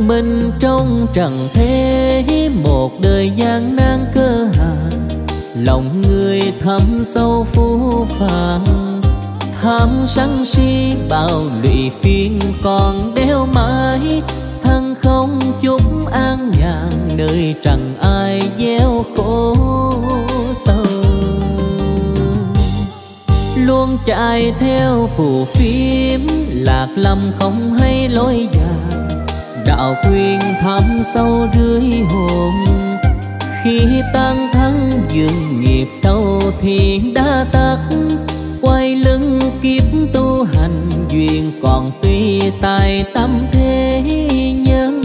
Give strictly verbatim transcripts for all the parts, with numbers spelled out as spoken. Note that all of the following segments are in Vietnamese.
thân mình trong trần thế, một đời gian nan cơ hàn, lòng người thâm sâu phũ phàng. Tham sân si bao lụy phiền còn đeo mãi, thân không chút an nhàn, nơi trần ai gieo khổ sầu. Luôn chạy theo phù phiếm, lạc lầm không hay lối dài, đạo quyền thẳm sâu rưới hồn. Khi tan thân dường nghiệp sâu thì đã tắt, quay lưng kiếp tu hành, duyên còn tùy tại tâm thế nhân.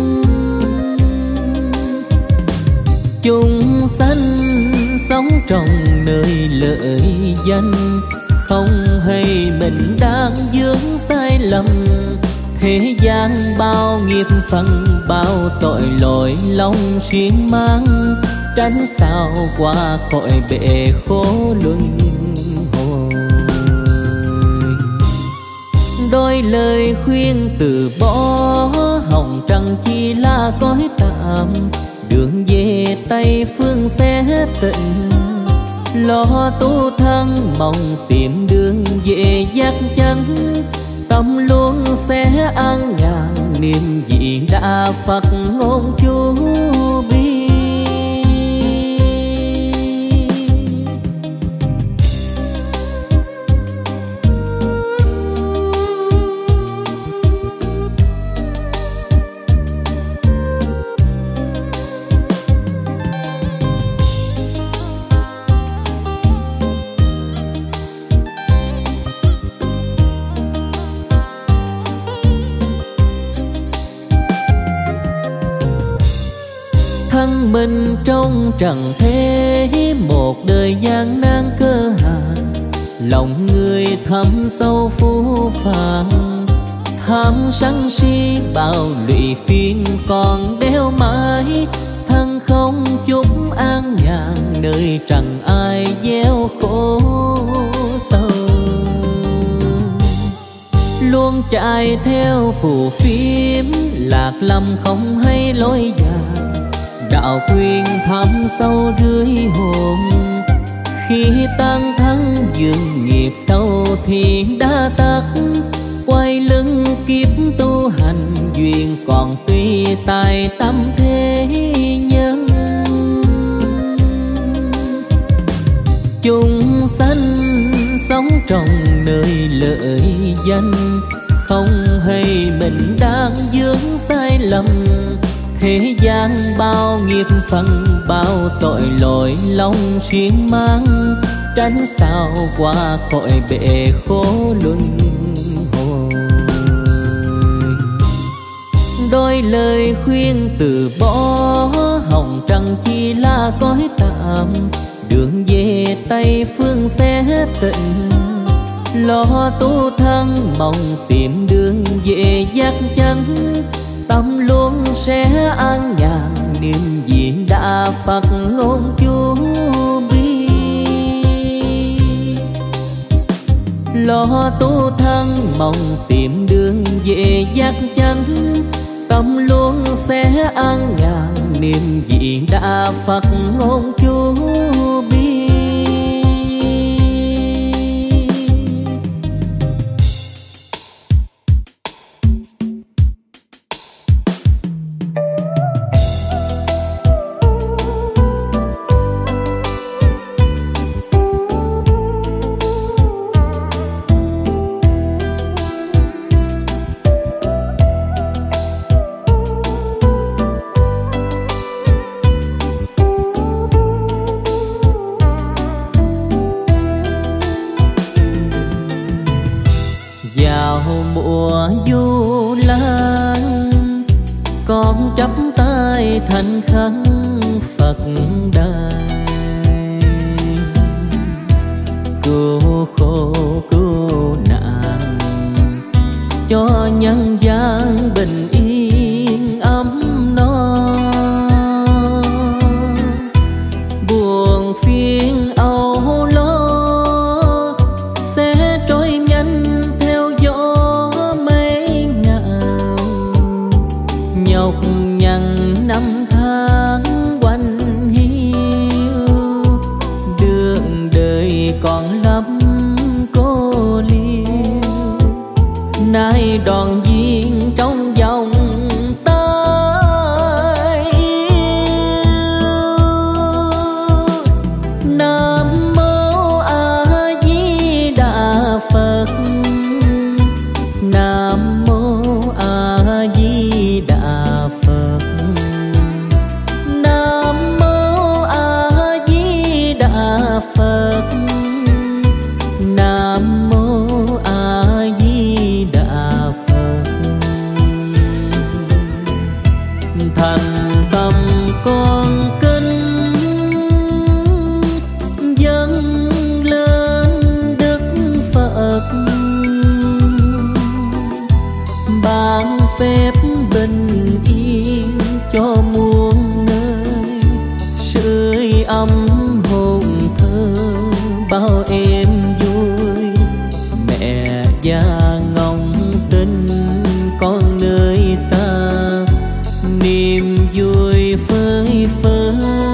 Chúng sanh sống trong nơi lợi danh, không hay mình đang vướng sai lầm. Thế gian bao nghiệp phần, bao tội lỗi lòng xiên mang, tránh sao qua cõi bể khổ luân hồi. Đôi lời khuyên từ bỏ, hồng trần chỉ là cõi tạm, đường về Tây phương sẽ tịnh. Lo tu thân mong tìm đường về giác chánh, tâm luôn sẽ an nhàn, niệm gì đã Phật ngôn chú bi. Thân mình trong trần thế, một đời gian nan cơ hàn, lòng người thâm sâu phũ phàng. Tham sân si bao lụy phiền còn đeo mãi, thân không chút an nhàn, nơi trần ai gieo khổ sầu. Luôn chạy theo phù phiếm, lạc lầm không hay lối dài, đạo quyền thẳm sâu rưới hồn. Khi tan thân dường nghiệp sâu thì đã tắt, quay lưng kiếp tu hành, duyên còn tùy tại tâm thế nhân. Chúng sanh sống trong nơi lợi danh, không hay mình đang vướng sai lầm. Thế gian bao nghiệp phần, bao tội lỗi lòng xiên mang, tránh sao qua cõi bể khổ luân hồi. Đôi lời khuyên từ bỏ, hồng trần chỉ là cõi tạm, đường về Tây phương sẽ tịnh. Lo tu thân mong tìm đường về giác chánh, tâm luôn sẽ an nhàn, niệm diện đã Phật ngôn chú bi. Lo tu thân mong tìm đường về giác chánh, tâm luôn sẽ an nhàn, niệm diện đã Phật ngôn chú bi. Mùa du lan, con chắp tay thành khấn Phật đài, cứu khổ cứu nạn cho nhân gian bình yên ấm no. Buồn phiền âu lo sẽ trôi nhanh theo gió mây ngào, nhằn năm tháng quanh hiu, đường đời còn lắm cô liêu. Nay đoàn viên trong dòng tay yêu. Nam mô A Di Đà Phật, Nam mô A Di Đà Phật, Nam mô A Di Đà Phật, Nam mô A Di Đà Phật. Thành tâm con kính dâng lên Đức Phật, ban phép bình yên cho muôn nơi, sưởi ấm hồn thơ bao em vui. Mẹ già ngóng tin con nơi xa, niềm vui phơi phới.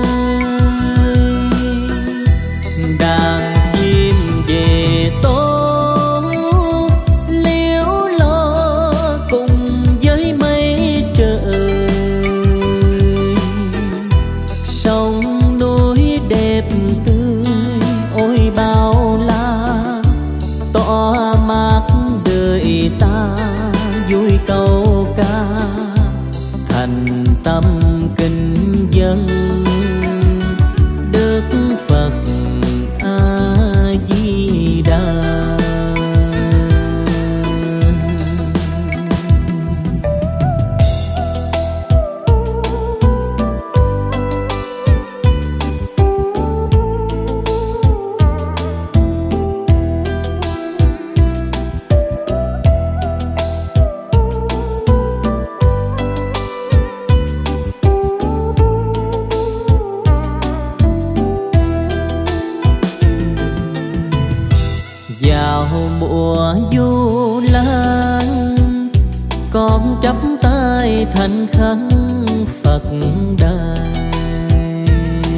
Đàn chim về tố liếu lo cùng với mây trời, sông núi đẹp tươi ôi bao la, tỏa mát đời ta vui câu ca. Thành tâm kính dân Đức Phật A Di Đà. Vào mùa du lan, con chắp tay thành khấn Phật đài,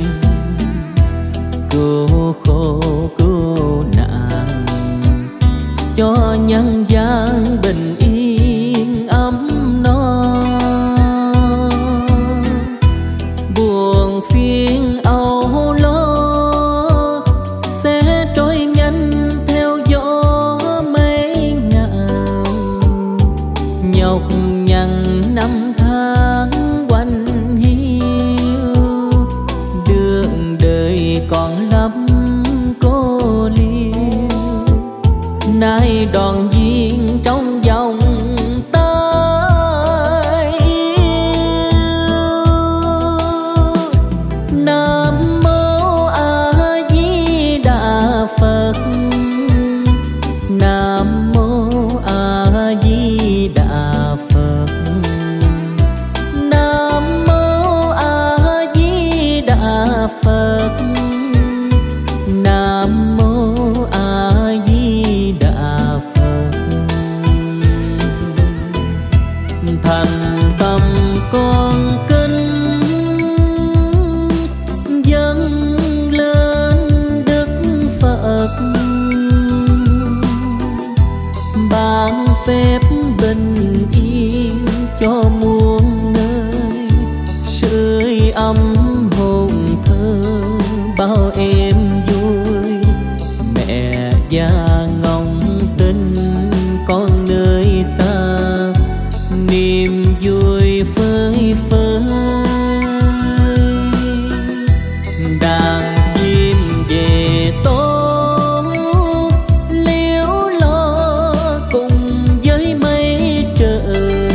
cứu khổ cứu nạn cho nhân gian bình yên ấm no. Buồn phiền âu lo sẽ trôi nhanh theo gió mây ngàn, nhọc nhằn năm tháng quanh hiu, đường đời còn lắm cô liêu. Nay đoàn viên trong dòng tay yêu. Nam mô A Di Đà Phật, Nam mô A Di Đà Phật, Nam mô A Di Đà Phật, Nam mô A Di Đà Phật. Thành tâm con kính dâng lên Đức Phật, ban phép bình yên cho muôn nơi, sưởi ấm hồn thơ bao em vui. Mẹ già ngóng tin con nơi xa, niềm vui phơi phới. Đàn chim về tố liếu lo cùng với mây trời,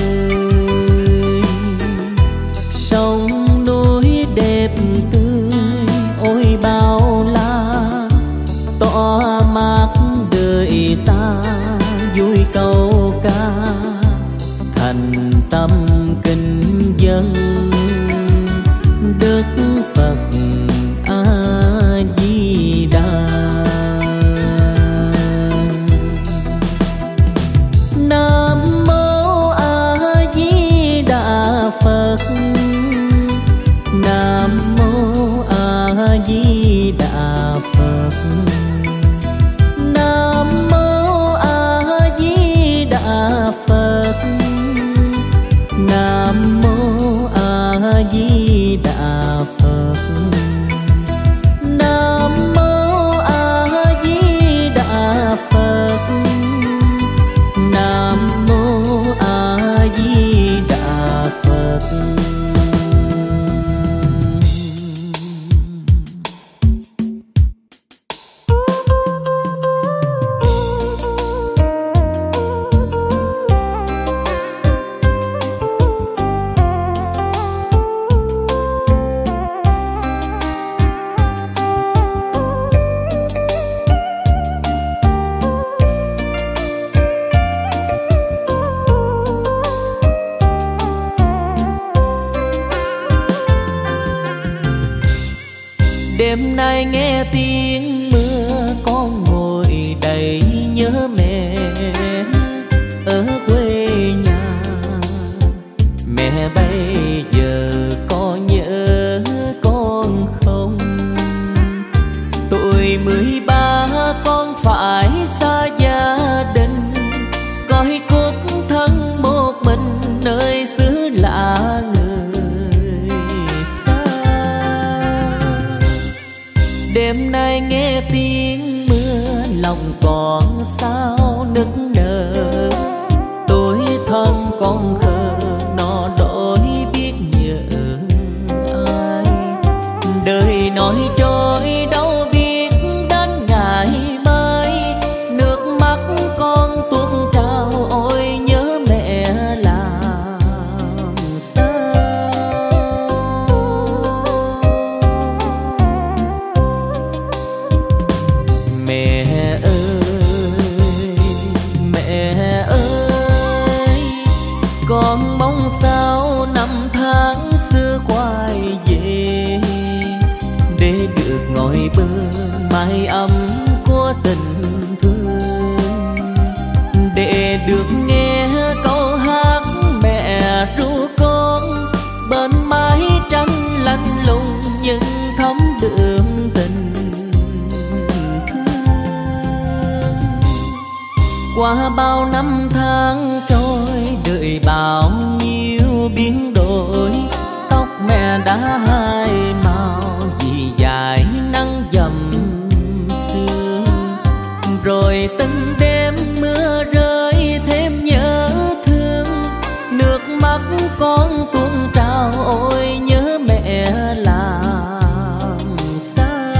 sông núi đẹp tươi ôi bao la, tỏa mát đời ta vui câu ca. Thành tâm kính dân Đức Phật A Di Đà. Nam mô A Di Đà Phật, Đêm nay nghe tiếng mưa con ngồi đầy nhớ mẹ ở quê nhà. Mẹ bây giờ có nhớ con không? Tuổi mười ba con phải xa gia đình, coi cốt thân một mình nơi xứ lạ người xa. Đêm nay nghe tiếng mưa lòng còn sao nức nở. Tuổi thân con khờ nó đổi biết nhớ ai. Đời nói trôi đâu biết đến ngày mai. Nước mắt con tuôn trào ôi nhớ mẹ làm sao. Mẹ ơi, mẹ ơi, con mong sao năm tháng xưa quay về, để được ngồi bên mái ấm của tình thương, để được nghe câu hát mẹ ru con bên mái tranh lạnh lùng nhưng thấm đượm tình thương. Qua bao năm tháng trôi đợi bao nhiêu biến đổi, tóc mẹ đã hai màu vì dài nắng dầm sương. Rồi từng đêm mưa rơi thêm nhớ thương, nước mắt con tuôn trào ôi nhớ mẹ làm sao.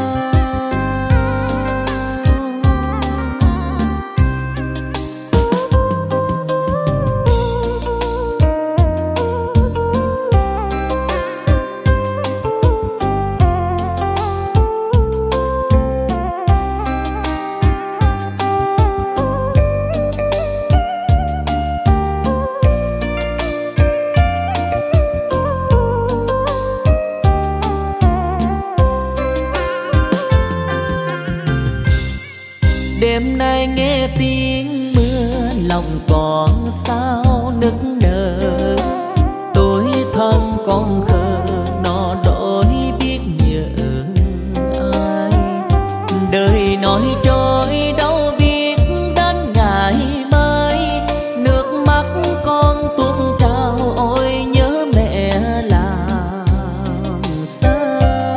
Đêm nay nghe tiếng mưa lòng còn sao nức nở. Tuổi thân con khờ nó đổi biết nhớ ai. Đời nói trôi đâu biết đến ngày mai. Nước mắt con tuôn trào ôi nhớ mẹ làm sao.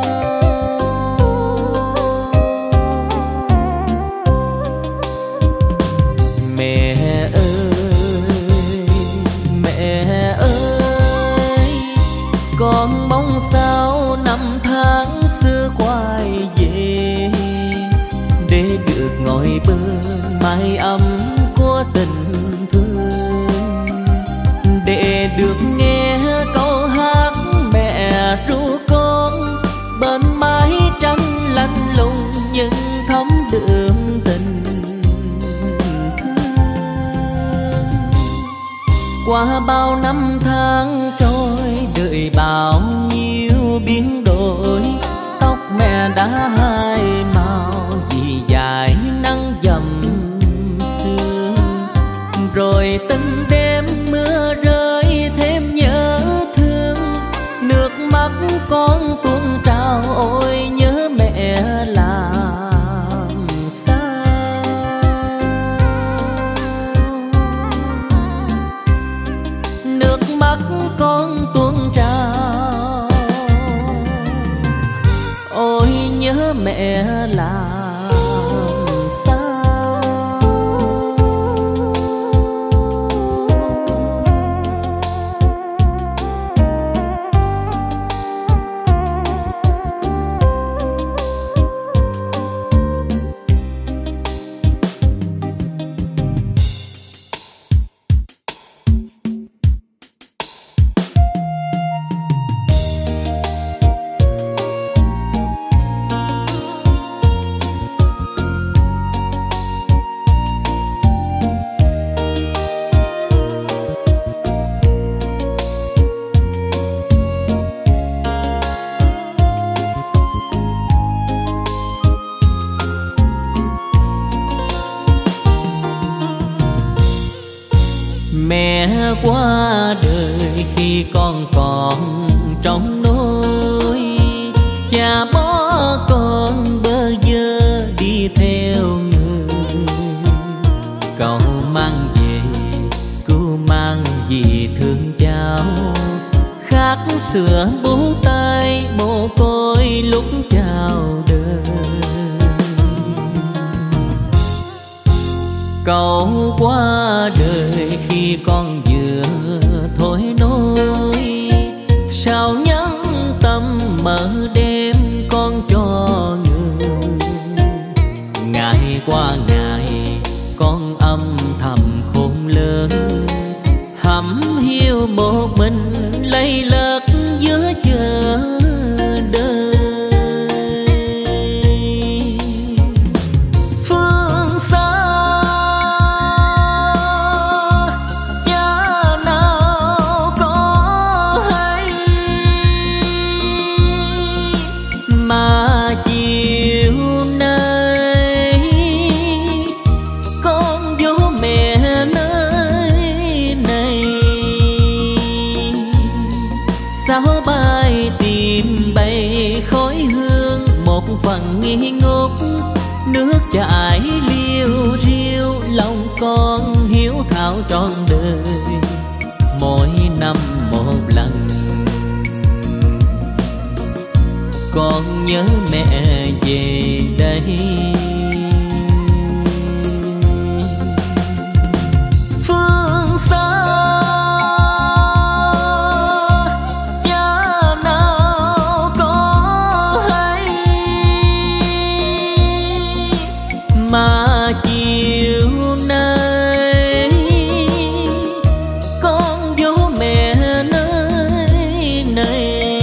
Mẹ ơi, mẹ ơi, con mong sao năm tháng xưa quay về, để được ngồi bên mái ấm của tình thương, để được nghe câu hát mẹ ru con bên mái tranh lạnh lùng nhưng thấm đượm tình. Qua bao năm tháng trôi đợi bao nhiêu biến đổi, tóc mẹ đã hai màu vì dài nắng dầm sương. Rồi từng đêm mưa rơi thêm nhớ thương, nước mắt con tuôn trào ôi nhớ mẹ làm sao. Mắt con tuôn trào ôi nhớ mẹ làm sao. qua đời khi con còn trong nôi, cha bỏ con bơ vơ đi theo người. Cậu mang về cứu mang gì thương cháu, khát sữa bú tay mồ côi lúc chào đời. Cậu qua đời khi con vừa thôi nôi, sao nhẫn tâm mở đêm con cho người. Ngày qua ngày con âm thầm khôn lớn, hẩm hiu một mình lây lất giữa chờ đời. Phương xa cha nào có hay, mà chiều nay con vô mẹ nơi này. Sao bay tìm bay khói hương một phần nghi ngút, nước chảy liêu riêu lòng con hiếu thảo trọn đời. Mỗi năm một lần con nhớ mẹ về đây. Phương xa cha nào có hay, mà chiều nay con vô mẹ nơi này.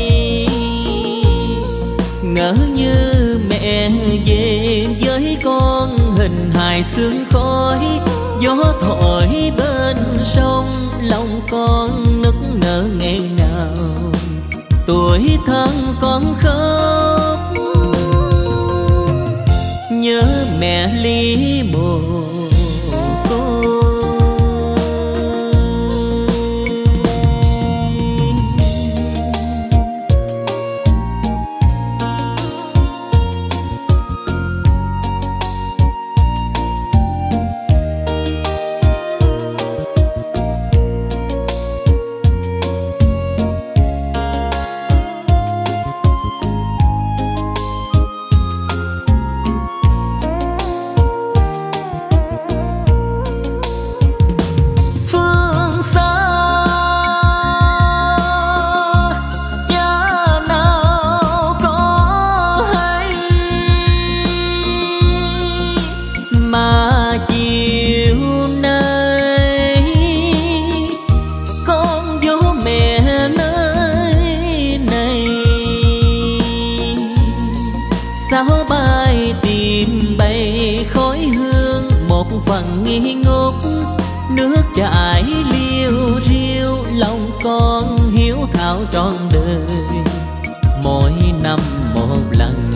Ngỡ như mẹ về với con hình hài sương khói, gió thổi bên sông lòng con nức nở nghẹn ngào. Tuổi thân con khóc nhớ mẹ ly mồ côi. Phương xa cha nào có hay, mà chiều nay con vô mẹ nơi này. Sao bay tìm bay khói hương một phần nghi ngút, nước chảy liêu riêu lòng con hiếu thảo trọn đời. Mỗi năm một lần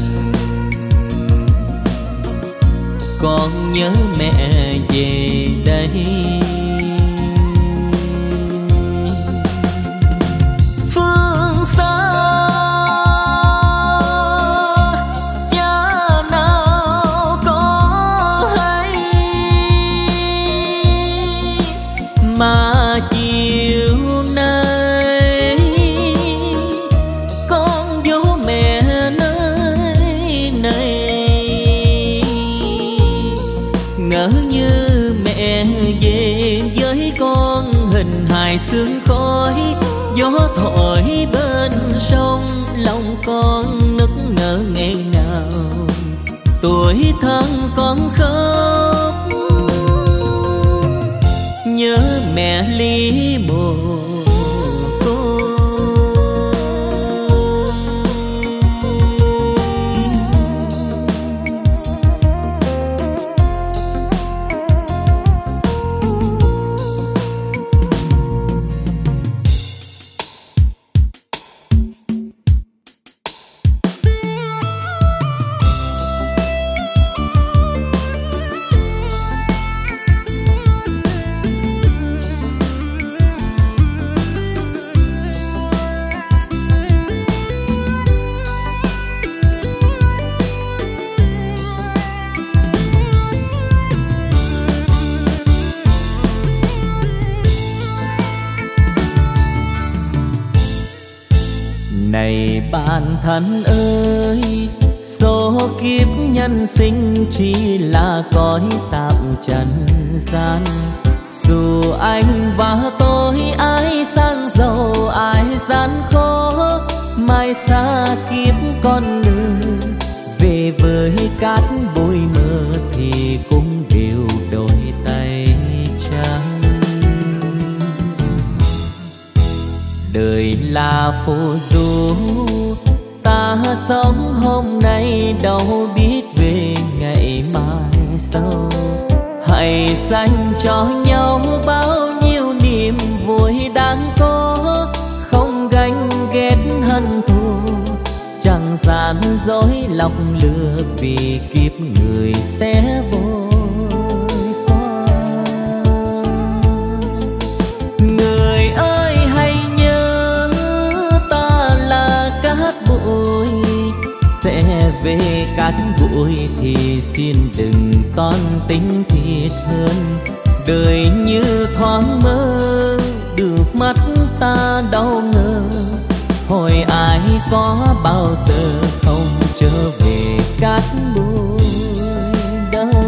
con nhớ mẹ về đây. Phương xa cha nào có hay, mà chiều nay con vô mẹ nơi này. Ngỡ như mẹ về với con hình hài sương khói, gió thổi bên sông lòng con nức nở nghẹn ngào. Tuổi thân con khóc nhớ mẹ ly mồ côi. Này bạn thân ơi, số kiếp nhân sinh chỉ là cõi tạm trần gian. Dù anh và tôi ai sang giàu ai gian khó, mai xa kiếp con người về với cát bụi mơ thì cũng đều đôi tay trắng. Đời là phù du, ta sống hôm nay đâu biết về ngày mai sau. Hãy dành cho nhau bao nhiêu niềm vui đáng có, không ganh ghét hận thù, chẳng gian dối lọc lừa vì kiếp người sẽ vội qua. Người ơi hãy nhớ ta là cát bụi, sẽ về cát bụi thì xin đừng toan tính thiệt hơn. Đời như thoáng mơ, được mắt ta đâu ngờ, hồi ai có bao giờ không trở về cát bụi đâu.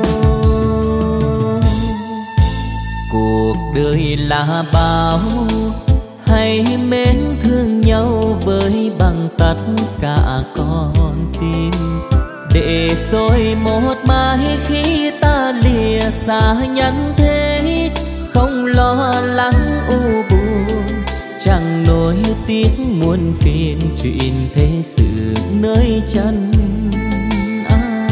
Cuộc đời là bao, hãy mến thương nhau với bằng tất cả con tim, để rồi một mai khi ta lìa xa nhân thế, không lo lắng u buồn, chẳng nỗi tiếc muôn phiền chuyện thế sự nơi chân ai.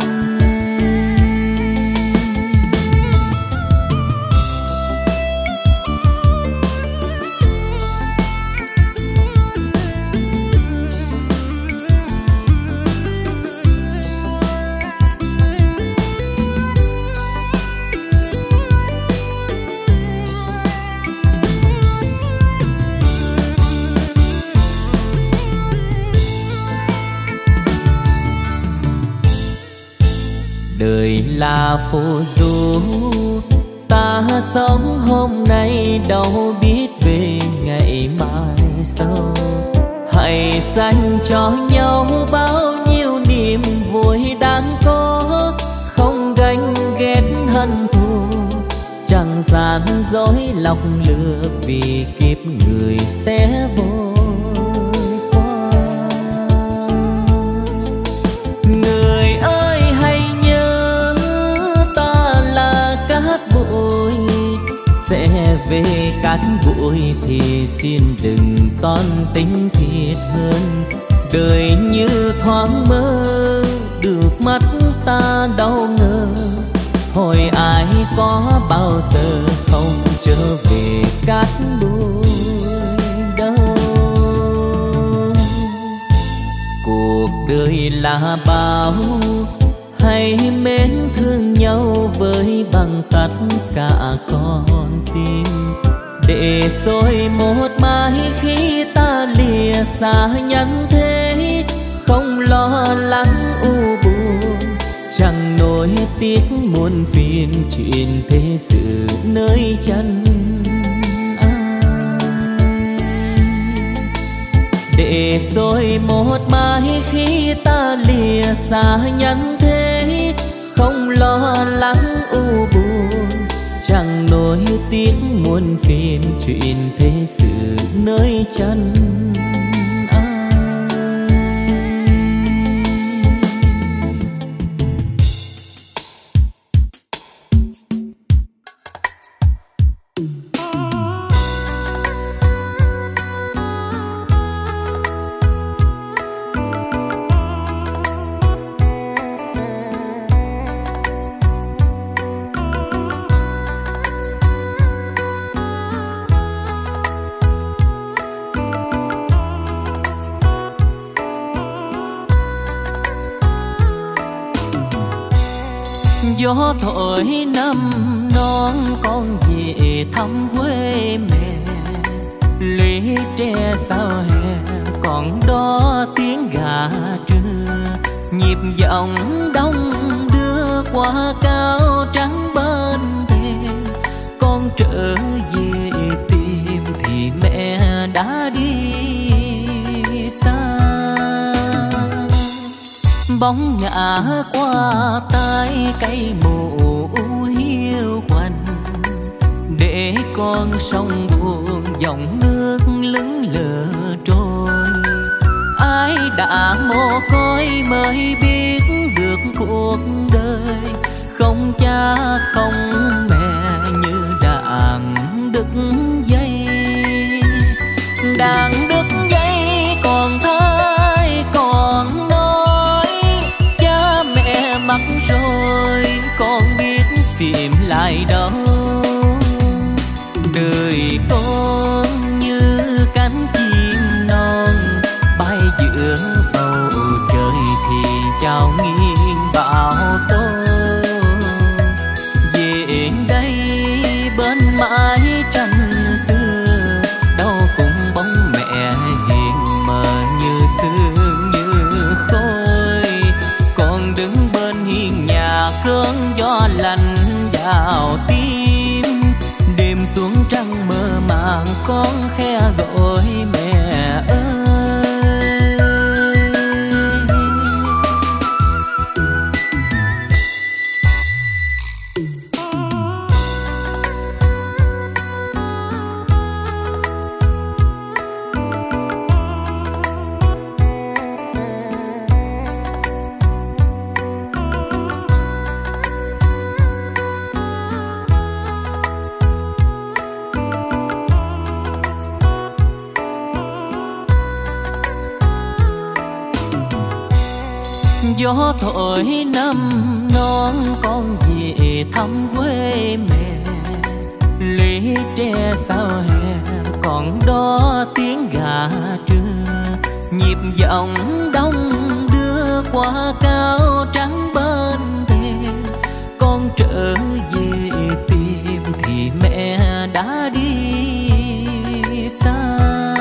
Đời là phù du, ta sống hôm nay đâu biết về ngày mai sau. Hãy dành cho nhau bao nhiêu niềm vui đáng có, không ganh ghét hận thù, chẳng gian dối lọc lừa vì kiếp người sẽ vội qua. Người ơi hãy nhớ ta là cát bụi, sẽ về cát bụi thì xin đừng toan tính thiệt hơn. Đời như thoáng mơ, được mắt ta đâu ngờ, hồi ai có bao giờ không trở về cát bụi đâu. Cuộc đời là bao, hãy mến thương nhau với bằng tất cả con tim, để rồi một mai khi ta lìa xa nhân thế, không lo lắng u buồn, chẳng nỗi tiếc muôn phiền chuyện thế sự nơi chân ai. Để rồi một mai khi ta lìa xa nhân thế, không lo lắng u buồn, chẳng nỗi tiếc muôn phiền chuyện thế sự nơi chân ai. Gió thổi năm non con về thăm quê mẹ, lũy tre sao hè còn đó tiếng gà trưa, nhịp giọng đông đưa qua cao trắng bên thềm. Con trở về tìm thì mẹ đã đi Bóng ngã qua tay cây mù hiu quạnh, để con sông buồn dòng nước lững lờ trôi. Ai đã mồ côi mới biết được cuộc đời, không cha không mẹ như đàn đứt dây. Đàn đứt dây còn thai còn nói, cha mẹ mất rồi con biết tìm lại đâu. Đời con như cánh chim non bay giữa bầu trời thì trao nghiêng bão tố. Về đây bên mái tranh xưa, đâu cũng bóng mẹ hiền mờ như sương như khói. Con đứng bên hiên nhà cơn gió lạnh vào tim, đêm xuống trăng mơ màng con khe gọi mẹ ơi. Gió thổi năm non con về thăm quê mẹ, lũy tre sau hè còn đó tiếng gà trưa. Nhịp giọng đông đưa qua cao trắng bên thềm, con trở về tìm thì mẹ đã đi xa.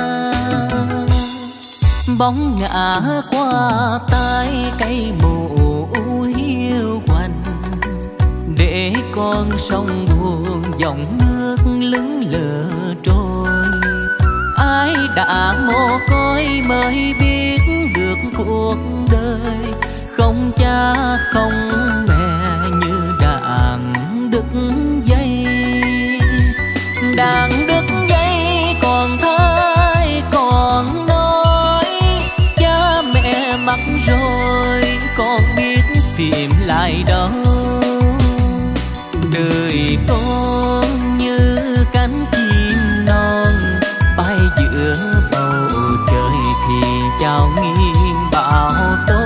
Bóng ngã qua tay cây mù hiu quạnh, để con sông buồn dòng nước lững lờ trôi. Ai đã mồ côi mới biết được cuộc đời, không cha không mẹ như đàn đứt dây. Đàn đứt dây còn thai còn nói, cha mẹ mất rồi con biết tìm lại đâu. Đời con như cánh chim non bay giữa bầu trời thì trao nghiêng bão tố.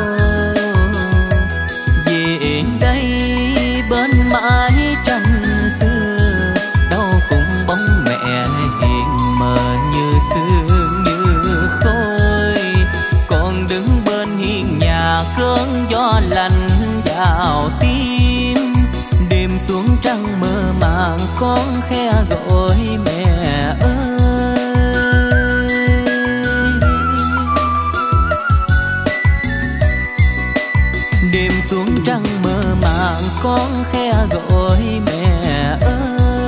Về đây bên mái tranh xưa, đâu cũng bóng mẹ hiền mờ như sương như khói. Con đứng bên hiên nhà cơn gió lạnh vào tim, đêm xuống trăng mơ màng con khe gọi mẹ ơi. Đêm xuống trăng mơ màng con khe gọi mẹ ơi.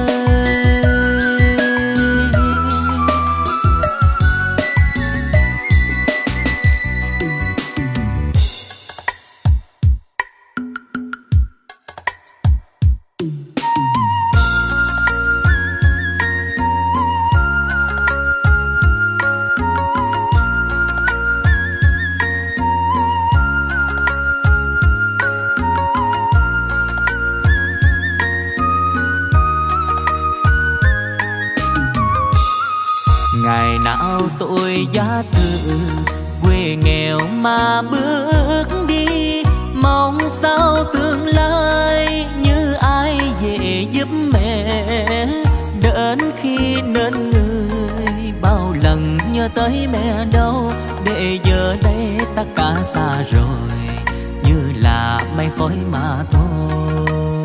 Ngày nào tôi giá từ quê nghèo mà bước đi, mong sao tương lai như ai về giúp mẹ. Đến khi nên người bao lần nhớ tới mẹ đâu, để giờ đây tất cả xa rồi như là mây khói mà thôi.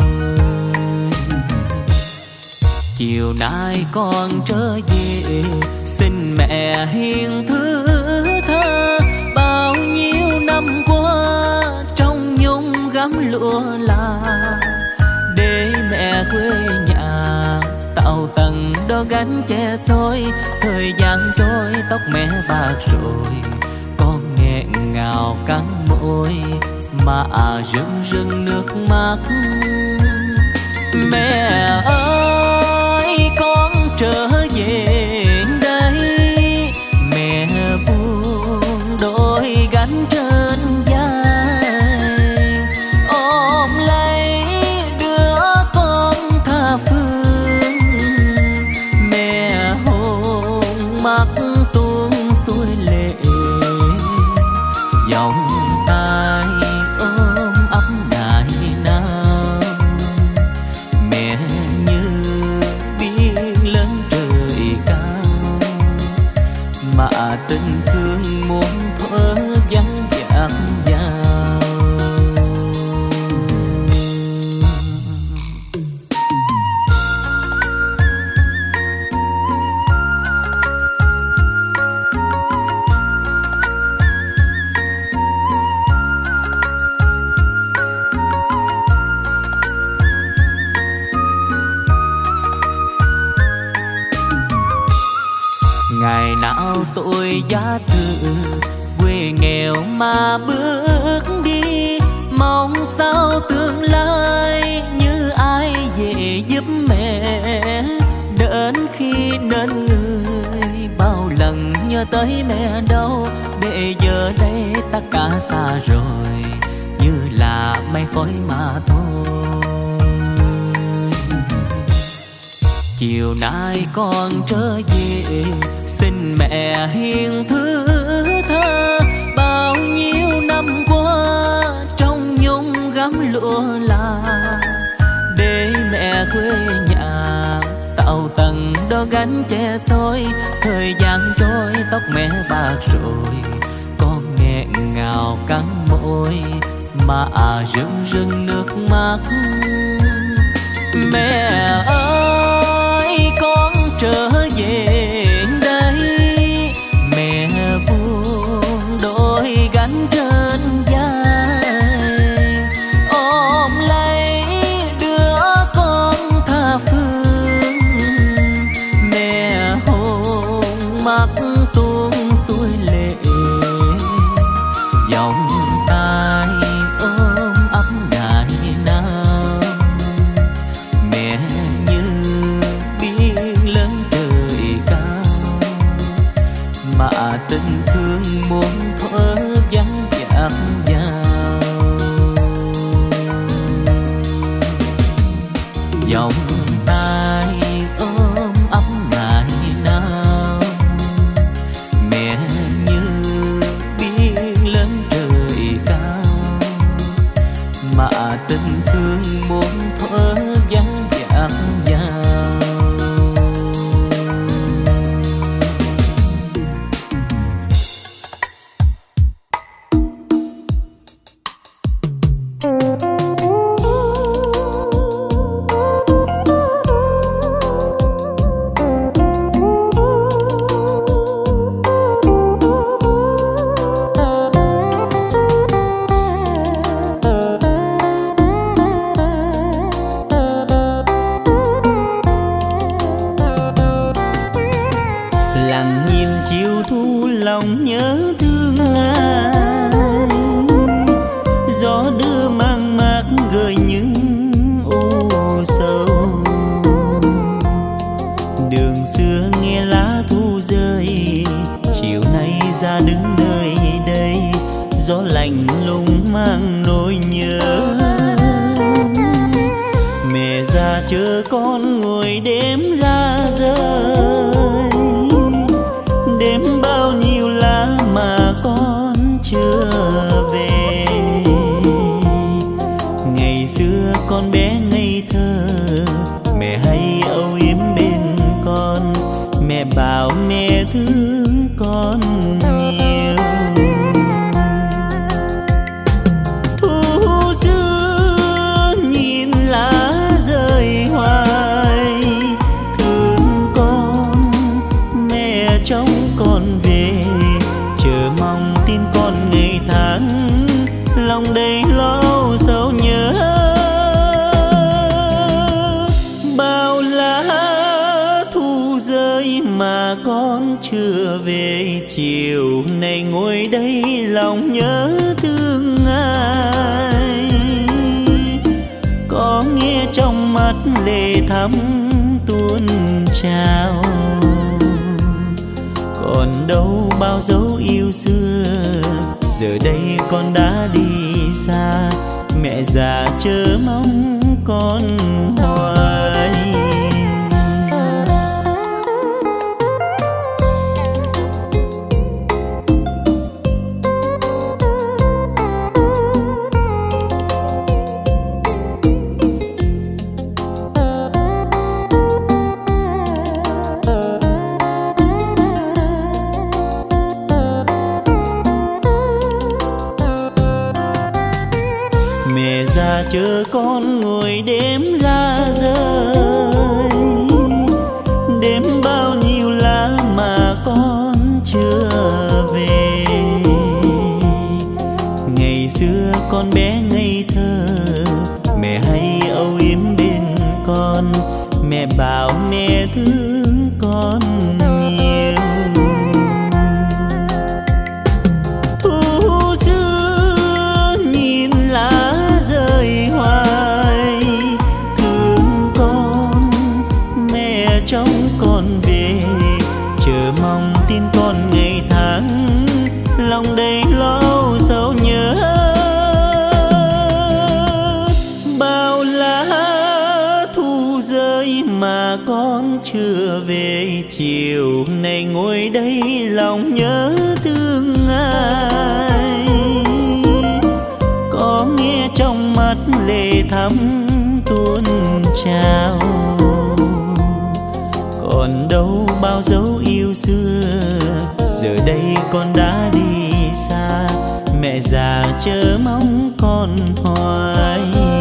Chiều nay con trở về xin mẹ hiền thứ tha, bao nhiêu năm qua trong nhung gấm lụa là để mẹ quê nhà tạo tầng đó gánh che xôi. Thời gian trôi tóc mẹ bạc rồi, con nghẹn ngào cắn môi mà rưng rưng nước mắt. Mẹ ơi con trở về đây, mẹ buông đôi gánh trên vai, ôm lấy đứa con tha phương. Mẹ hôn mắt tuôn xuôi lệ, vòng tay ôm ấp ngày nào. Mẹ như biển lớn trời cao, mà tình thương muốn thở vắng dạt vào. Ngày nào tôi giá từ quê nghèo mà bước đi, mong sao tương lai như ai về giúp mẹ. Đến khi nên người bao lần nhớ tới mẹ đâu, để giờ đây tất cả xa rồi như là mây khói mà thôi. Chiều nay con trở về, xin mẹ hiền thứ tha. Bao nhiêu năm qua trong nhung gấm lụa là, để mẹ quê nhà tạo tầng đó gánh che xôi. Thời gian trôi tóc mẹ bạc rồi, con nghẹn ngào cắn môi mà rưng rưng nước mắt. Mẹ ơi con trở về đây, mẹ buông đôi gánh trên vai, ôm lấy đứa con tha phương. Mẹ hôn mắt tuôn xuôi lệ, vòng tay ôm ấp ngày nào. Mẹ như biển lớn trời cao, mà tình thương muốn thở vắng dạt vào. Vòng tay ôm ấp ngày nào, mẹ như biển lớn trời cao, mà tình thương muốn thở vắng dạt vào. Lặng nhìn chiều thu lòng nhớ thương ai, gió đưa mang mát gợi những u sầu. Đường xưa nghe lá thu rơi, chiều nay ra đứng nơi đây, gió lạnh lùng mang nỗi nhớ. Mẹ già chờ con ngồi đếm ra rơi, đếm bao nhiêu lá mà con chưa về. Ngày xưa con bé ngây thơ, mẹ hay âu yếm bên con. Mẹ bảo mẹ thương con nhiều. Thu xưa nhìn lá rơi hoài, thương con mẹ trông con về, chờ mong tin con ngày tháng, lòng đầy lo sầu nhớ. Bao lá thu rơi mà con chưa về, chiều nay ngồi đây lòng nhớ thương ai. mắt lệ thắm tuôn trào. Còn đâu bao dấu yêu xưa, giờ đây con đã đi xa, mẹ già chớ mong con hoài. Chờ con ngồi đếm lá rơi, đếm bao nhiêu lá mà con chưa về. Ngày xưa con bé ngây thơ, mẹ hay âu yếm bên con, mẹ bảo mẹ thương con nhiều. Thu xưa nhìn lá rơi hoài, thương con mẹ trong con về, chờ mong tin con ngày tháng, lòng đầy lo sầu nhớ. Bao lá thu rơi mà con chưa về, chiều nay ngồi đây lòng nhớ thương ai. Có nghe trong mắt lệ thắm tuôn trào, còn đâu bao dấu yêu xưa, giờ đây con đã đi xa, mẹ già chớ mong con hoài.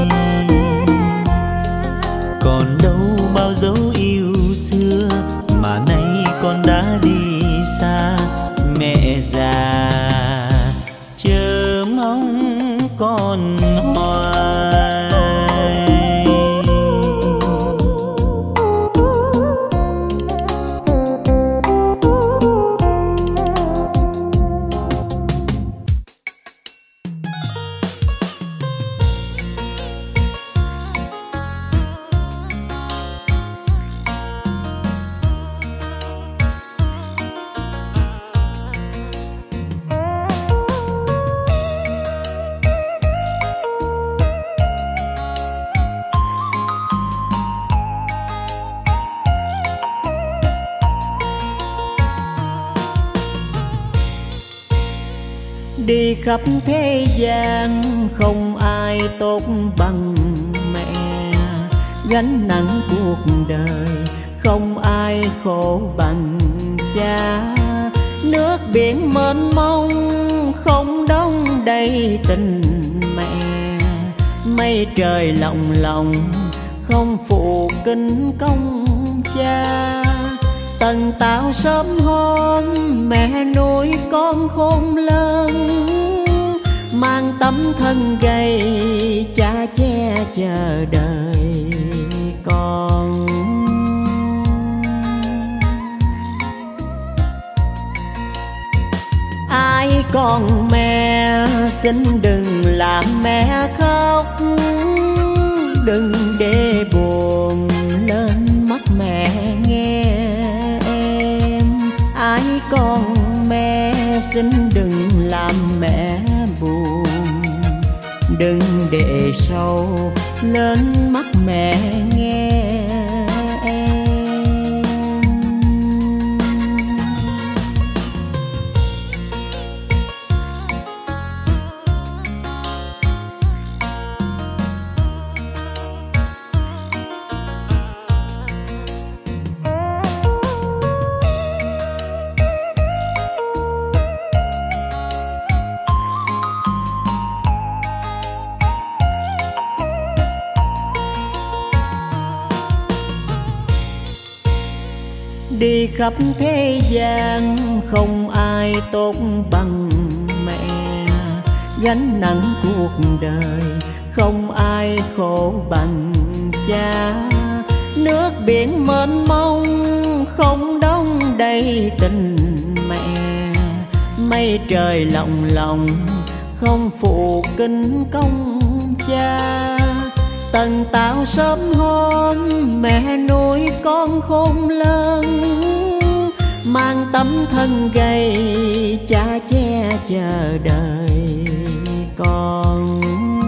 Còn đâu bao dấu yêu xưa, mà nay con đã đi xa, mẹ già chớ mong con hoài. Đi khắp thế gian không ai tốt bằng mẹ, gánh nặng cuộc đời không ai khổ bằng cha. Nước biển mênh mông không đong đầy tình mẹ, mây trời lộng lộng không phụ kinh công cha. Tần tảo sớm hôm mẹ nuôi con khôn lớn, mang tấm thân gầy cha che chờ đợi con. Ai còn mẹ xin đừng làm mẹ khóc, đừng để buồn lên mắt mẹ nghe em. Ai còn mẹ xin đừng làm mẹ buồn, đừng để sâu lên mắt mẹ nghe em. Đi khắp thế gian không ai tốt bằng mẹ, gánh nặng cuộc đời không ai khổ bằng cha. Nước biển mênh mông không đong đầy tình mẹ, mây trời lộng lộng không phụ kinh công cha. tần tảo sớm hôm mẹ nuôi con khôn lớn, mang tấm thân gầy cha che chờ đợi con.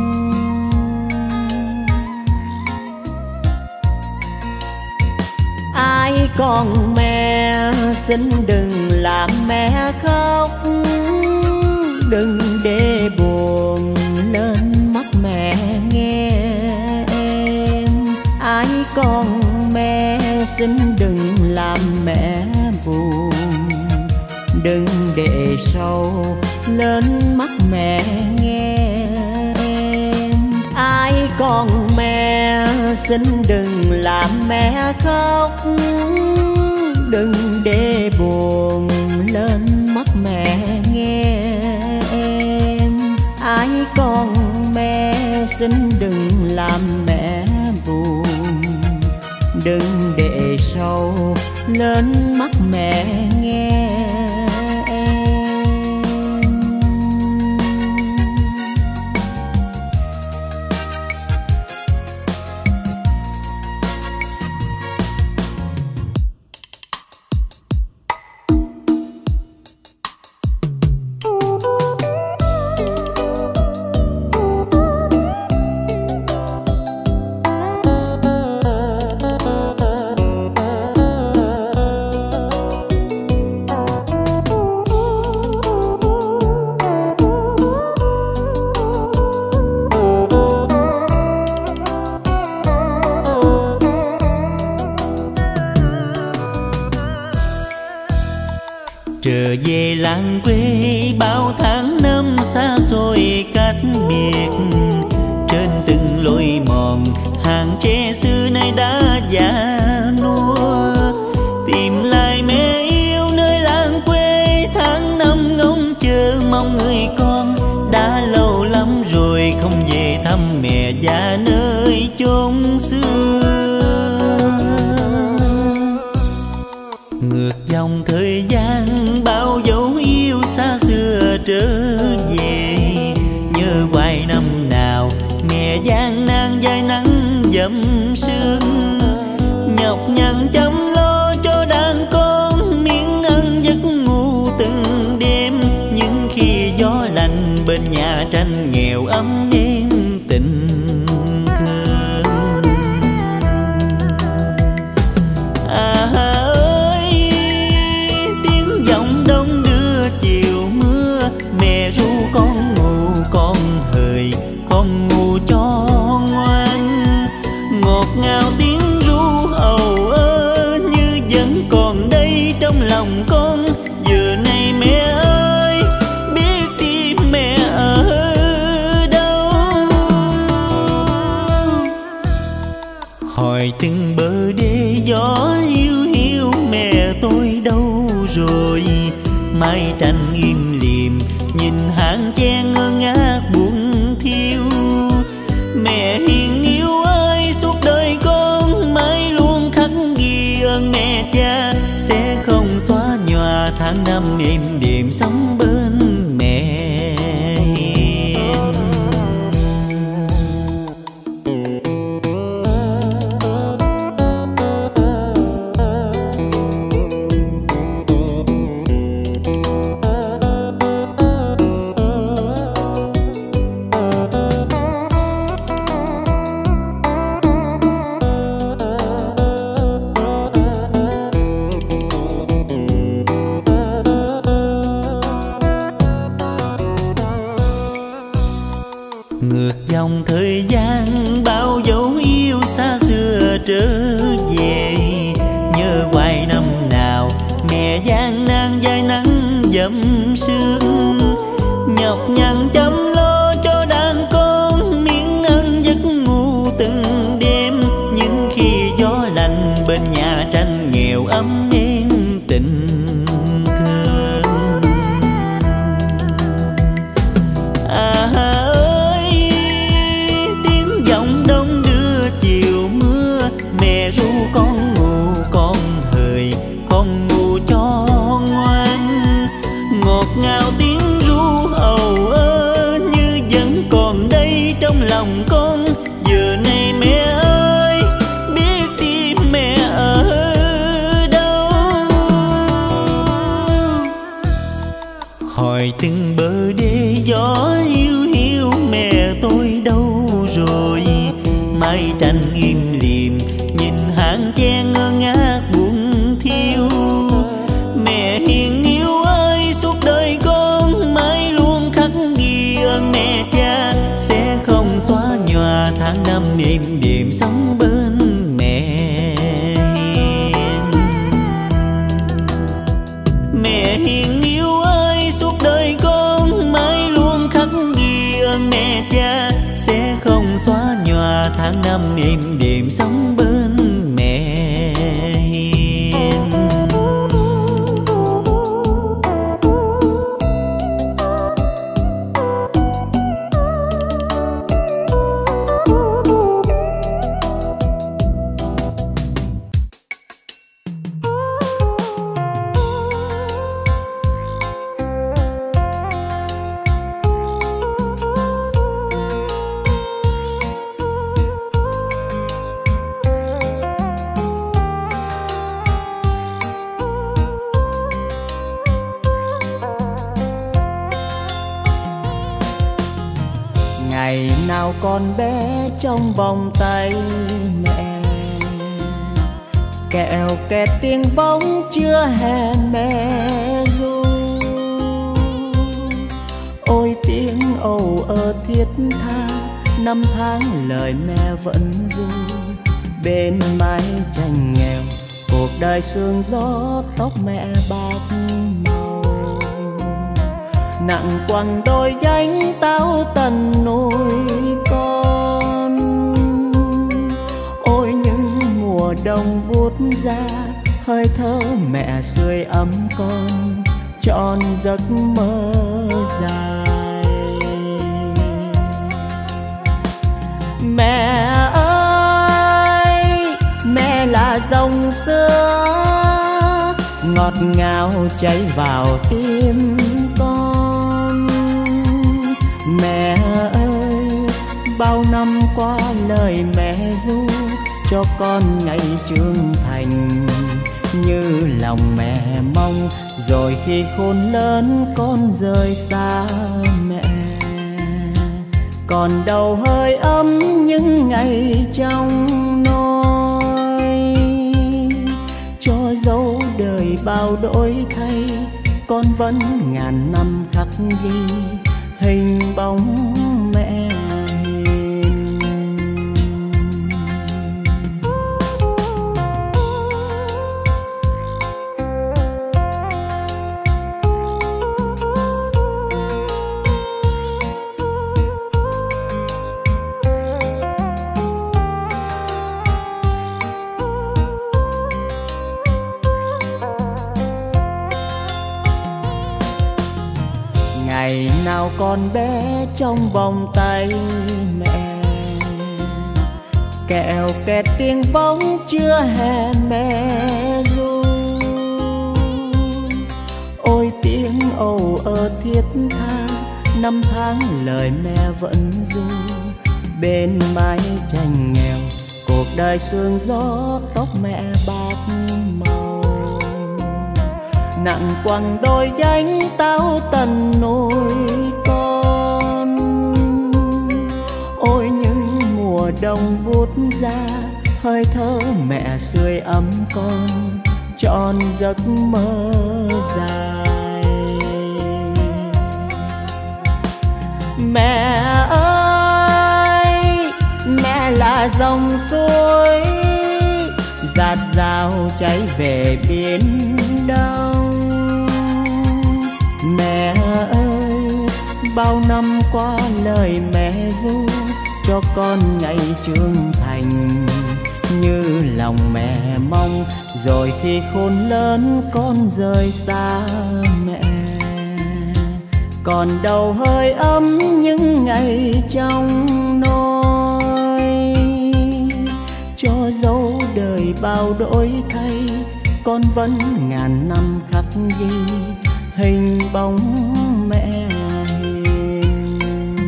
Ai còn mẹ xin đừng làm mẹ khóc, đừng để buồn lên mắt mẹ nghe em. Ai còn mẹ xin đừng làm mẹ buồn, đừng để sâu lên mắt mẹ nghe em. Ai còn mẹ xin đừng làm mẹ khóc, đừng để buồn lên mắt mẹ nghe em. Ai còn mẹ xin đừng làm mẹ buồn, đừng để sâu lên mắt mẹ nghe em. Trở về làng quê bao tháng năm xa xôi cách biệt, trên từng lối mòn hàng tre xưa nay đã già nua. Tìm lại mẹ yêu nơi làng quê, tháng năm ngóng chờ mong người con. Đã lâu lắm rồi không về thăm mẹ già nơi chốn xưa. Ngược dòng thời gian bao dấu yêu xa xưa trở về, nhớ hoài năm nào mẹ gian nan dai nắng dầm sương. Nhọc nhằn chăm lo cho đàn con, miếng ăn giấc ngủ từng đêm. Nhưng khi gió lạnh bên nhà tranh nghèo ấm êm tình thương. À con ngủ con hời, con ngủ cho ngoan. Ngọt ngào tiếng ru ầu ơ như vẫn còn đây trong lòng con. Giờ này mẹ ơi biết tìm mẹ ở đâu. Hỏi từng bờ đê gió hiu hiu mẹ tôi đâu rồi. Mái tranh im lìm nhìn hàng tre ngơ ngác buồn thiêu. Mẹ hiền yêu ơi suốt đời con mãi luôn khắc ghi ơn mẹ cha. Sẽ không xóa nhòa tháng năm êm đềm sống bên mẹ hiền. Ngược dòng thời gian bao dấu yêu xa xưa trở về, nhớ hoài năm nào mẹ gian nan dai nắng dầm sương. Nhọc nhằn chăm lo cho đàn con, miếng ăn giấc ngủ từng đêm. Nhưng khi gió lạnh bên nhà tranh nghèo ấm êm tình thương. À ru con ngủ con hời, con ngủ cho ngoan. Ngọt ngào tiếng bên bờ đê gió hiu hiu, mẹ tôi đâu rồi? Mái tranh im lìm nhìn hàng tre ngơ ngác buồn thiêu. Mẹ hiền yêu ơi, suốt đời con mãi luôn khắc ghi ơn mẹ cha, sẽ không xóa nhòa tháng năm êm đềm sống bên mẹ hiền. Mẹ hiền yêu ơi, suốt đời con mãi luôn khắc ghi ơn mẹ cha, sẽ không xóa nhòa tháng năm êm đềm sống bên mẹ hiền. Ngày nào con bé trong vòng tay mẹ, kẹo kẹt tiếng vóng chưa hè mẹ ru. Ôi tiếng âu ơ thiết tha, năm tháng lời mẹ vẫn ru. Bên mái tranh nghèo, cuộc đời sương gió, tóc mẹ bạc màu. Nặng quăng đôi gánh táo tần nuôi con. Ôi những mùa đông buốt ra, hơi thở mẹ sưởi ấm con, trọn giấc mơ dài. Mẹ ơi, mẹ là dòng sữa ngọt ngào chảy vào tim con. Mẹ ơi, bao năm qua lời mẹ ru cho con ngày trưởng thành, như lòng mẹ mong. Rồi khi khôn lớn con rời xa mẹ, còn đâu hơi ấm những ngày trong nôi. Cho dấu đời bao đổi thay, con vẫn ngàn năm khắc ghi hình bóng mẹ hiền. Ngày nào con bé trong vòng tay mẹ, kẹo kẹt tiếng vóng chưa hè mẹ ru. Ôi tiếng âu ơ thiết tha, năm tháng lời mẹ vẫn ru. Bên mái tranh nghèo, cuộc đời sương gió, tóc mẹ bạc màu. Nặng quăng đôi gánh táo tần nuôi con. Ôi những mùa đông buốt ra, hơi thở mẹ sưởi ấm con, trọn giấc mơ dài. Mẹ ơi, mẹ là dòng suối dạt dào chảy về biển đông. Mẹ ơi, bao năm qua lời mẹ ru cho con ngày trưởng thành, như lòng mẹ mong. Rồi khi khôn lớn con rời xa mẹ, còn đâu hơi ấm những ngày trong nôi. Cho dấu đời bao đổi thay, con vẫn ngàn năm khắc ghi hình bóng mẹ hiền.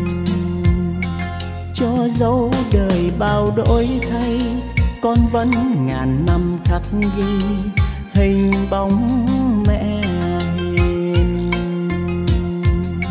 Cho dấu đời bao đổi thay, con vẫn ngàn năm khắc ghi hình bóng mẹ hiền.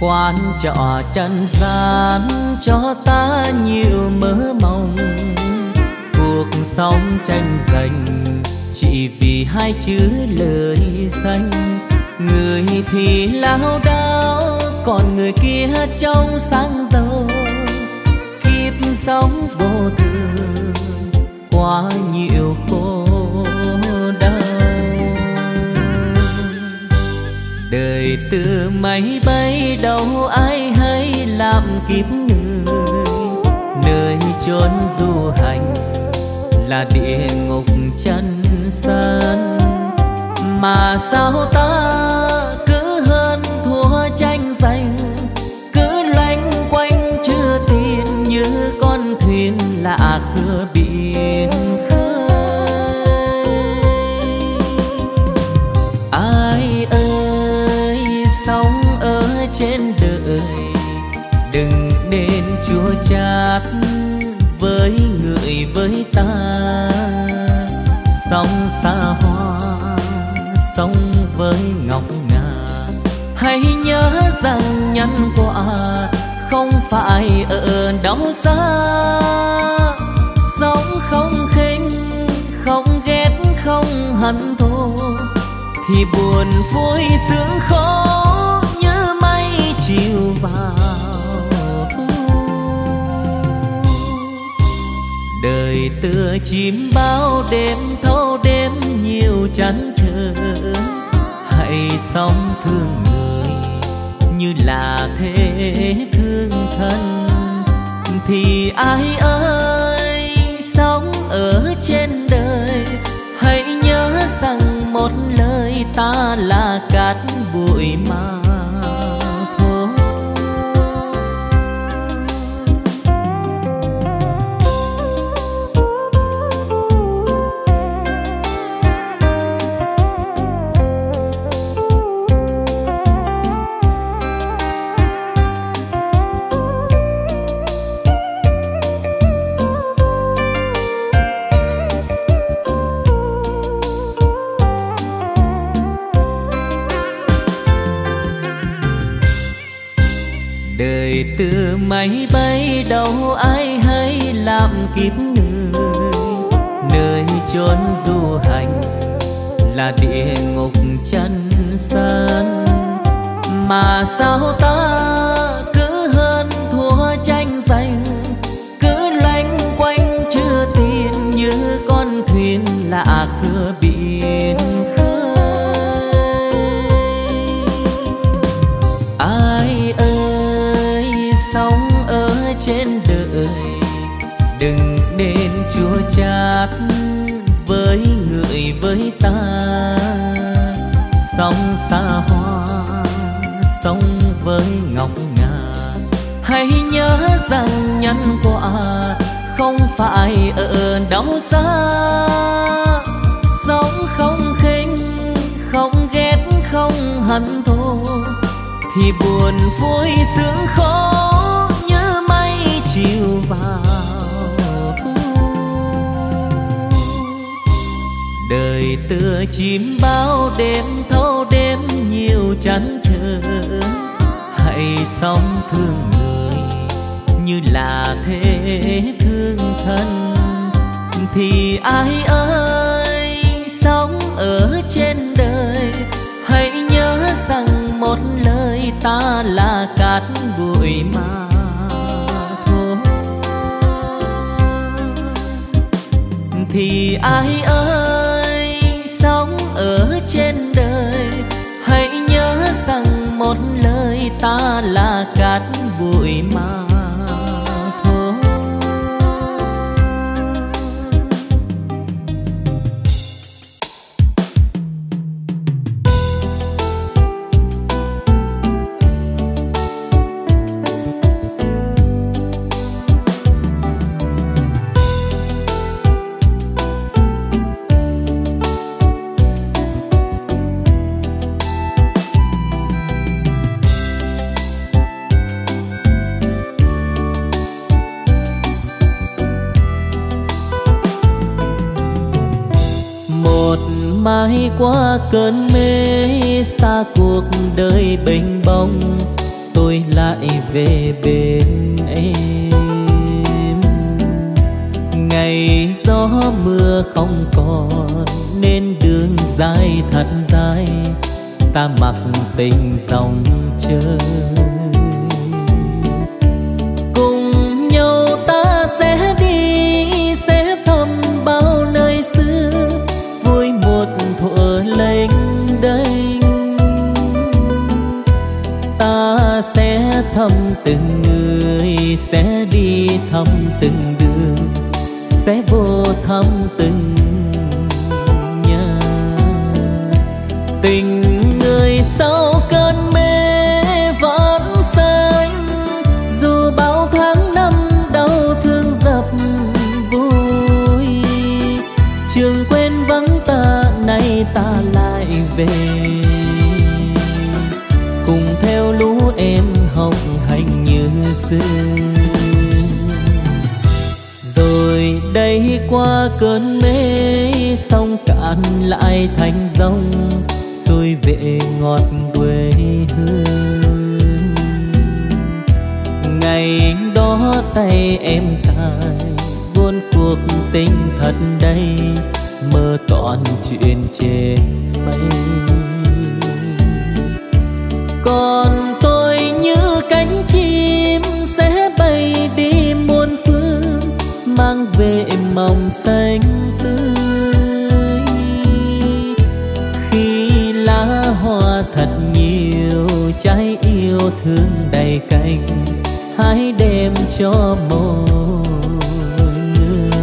Quán trọ trần gian cho ta nhiều mơ mộng, cuộc sống tranh giành chỉ vì hai chữ lời danh. Người thì lao đao, còn người kia trong sáng giàu. Kiếp sống vô thường, quá nhiều khổ đau. Đời từ máy bay đâu ai hay làm kiếp người, nơi chốn du hành là địa ngục chân gian. Mà sao ta cứ hơn thua tranh giành, cứ loanh quanh chưa tin như con thuyền lạc giữa biển khơi. Ai ơi sống ở trên đời, đừng nên chua chát với người với ta. Sống xa hoa, sống với ngọc ngà, hãy nhớ rằng nhân quả không phải ở đâu xa. Sống không khinh, không ghét, không hận thù, thì buồn vui sướng khó như mây chiều vào thu. Đời tựa chim bao đêm thâu đêm nhiều chăn trở. Hãy sống thương người như là thế thương thân, thì ai ơi sống ở trên đời hãy nhớ rằng một lời ta là cát bụi mà thôi. Đời từ máy bay đâu ai hay làm kiếp người, nơi chốn du hành là địa ngục chân gian. Mà sao ta cứ hơn thua tranh giành, cứ loanh quanh chưa tin như con thuyền lạc giữa biển khơi. Ai ơi sống ở trên đời, đừng nên chua chát với người với ta. Sống xa hoa, sống với ngọc ngà, hãy nhớ rằng nhân quả không phải ở đâu xa. Sống không khinh, không ghét, không hận thù, thì buồn vui sướng khó như mây chiều vào thu. Đời tựa chim bao đêm thâu đêm nhiều chăn trở. Hãy sống thương người như là thế thương thân, thì ai ơi sống ở trên đời hãy nhớ rằng một lời ta là cát bụi mà thôi. Thì ai ơi sống ở trên đời hãy nhớ rằng một lời ta là cát bụi mà thôi. Mai qua cơn mê xa cuộc đời bênh bông, tôi lại về bên em. Ngày gió mưa không còn nên đường dài thật dài, ta mặc tình dòng chơi. Cùng nhau ta sẽ đi, sẽ thăm bao nơi xưa, vui một thuở lênh đênh. Ta sẽ thăm từng người, sẽ đi thăm từng đường, sẽ vô thăm từng nhà. Tình người sau cơn mê vẫn xanh, dù bao tháng năm đau thương dập vui. Trường quên vắng ta, nay ta lại về, cùng theo lũ em học hành như xưa. Rồi đây qua cơn mê, sông cạn lại thành dòng, xuôi về ngọt quê hương. Ngày đó tay em dài, buôn cuộc tình thật đây, mơ toàn chuyện trên mây. Còn tôi như cánh chim sẽ bay đi muôn phương, mang về màu xanh tươi. Khi lá hoa thật nhiều, trái yêu thương đầy cánh, hãy đem cho mỗi người.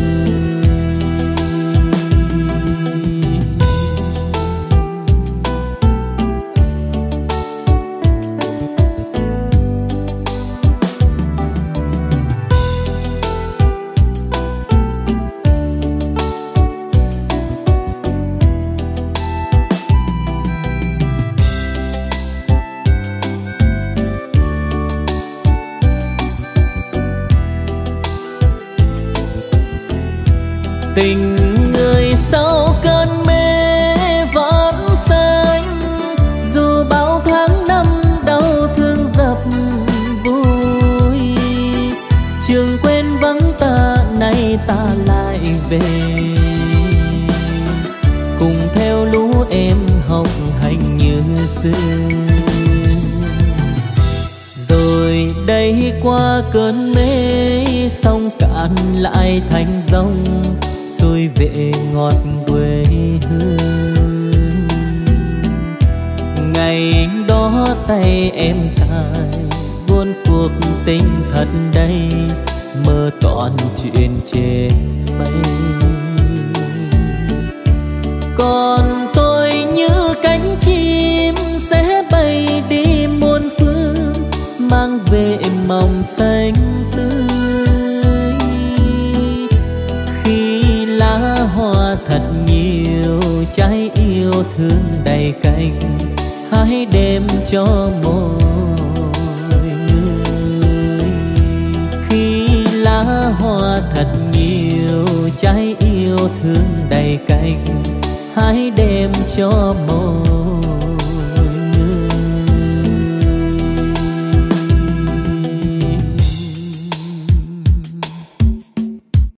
Tình người sau cơn mê vẫn xanh, dù bao tháng năm đau thương dập vui. Trường quên vắng ta, nay ta lại về, cùng theo lũ em học hành như xưa. Rồi đây qua cơn mê, sông cạn lại thành dòng, xuôi về ngọt quê hương. Ngày đó tay em dài, buôn cuộc tình thật đây, mơ toàn chuyện trên mây. Còn tôi như cánh chim sẽ bay đi muôn phương, mang về màu xanh tươi. Lá hoa thật nhiều, trái yêu thương đầy cánh, hãy đem cho mỗi người. Khi lá hoa thật nhiều, trái yêu thương đầy cánh, hãy đem cho mỗi